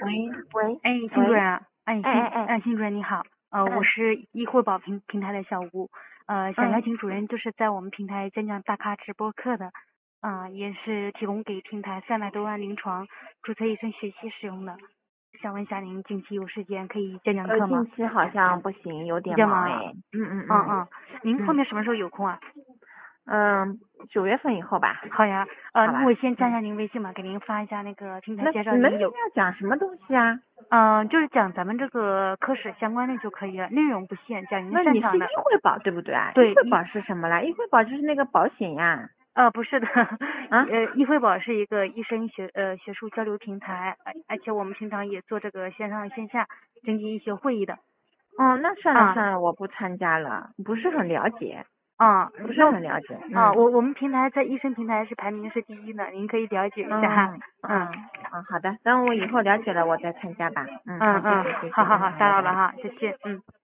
喂， 哎，新主喂， 任啊，新主任你好，我是易惠宝平台的小吴，想邀请主任就是在我们平台讲大咖直播课的，也是提供给平台300多万临床注册医生学习使用的，想问一下您近期有时间可以讲课吗？ 近期好像不行，有点比较忙忙哎。 您后面什么时候有空啊 ？9月份以后吧。 好呀， 好吧那我先加一下您微信吧，给您发一下那个平台那介绍， 你们您有。 要讲什么东西啊？ 就是讲咱们这个科室相关的就可以了，内容不限，讲您那你是易擅长的。 惠宝对不对啊？ 对， 易惠宝是什么啦？易惠宝就是那个保险呀。 不是的， 啊？ 易惠宝是一个医生学术交流平台，而且我们平常也做这个线上线下征集医学会议的。 哦，那算了，我不参加了，不是很了解。不是很了解。 我们平台在医生平台是排名是第1的，您可以了解一下。 好的，等我以后了解了我再参加吧。 好，打扰了哈，再见。